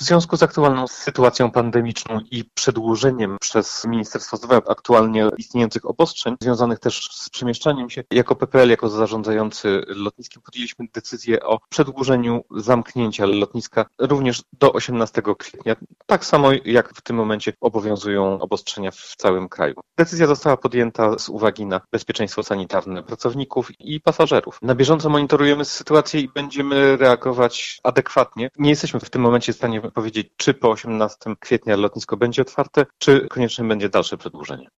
W związku z aktualną sytuacją pandemiczną i przedłużeniem przez Ministerstwo Zdrowia aktualnie istniejących obostrzeń, związanych też z przemieszczaniem się, jako PPL, jako zarządzający lotniskiem podjęliśmy decyzję o przedłużeniu zamknięcia lotniska również do 18 kwietnia, tak samo jak w tym momencie obowiązują obostrzenia w całym kraju. Decyzja została podjęta z uwagi na bezpieczeństwo sanitarne pracowników i pasażerów. Na bieżąco monitorujemy sytuację i będziemy reagować adekwatnie. Nie jesteśmy w tym momencie w stanie powiedzieć, czy po 18 kwietnia lotnisko będzie otwarte, czy konieczne będzie dalsze przedłużenie.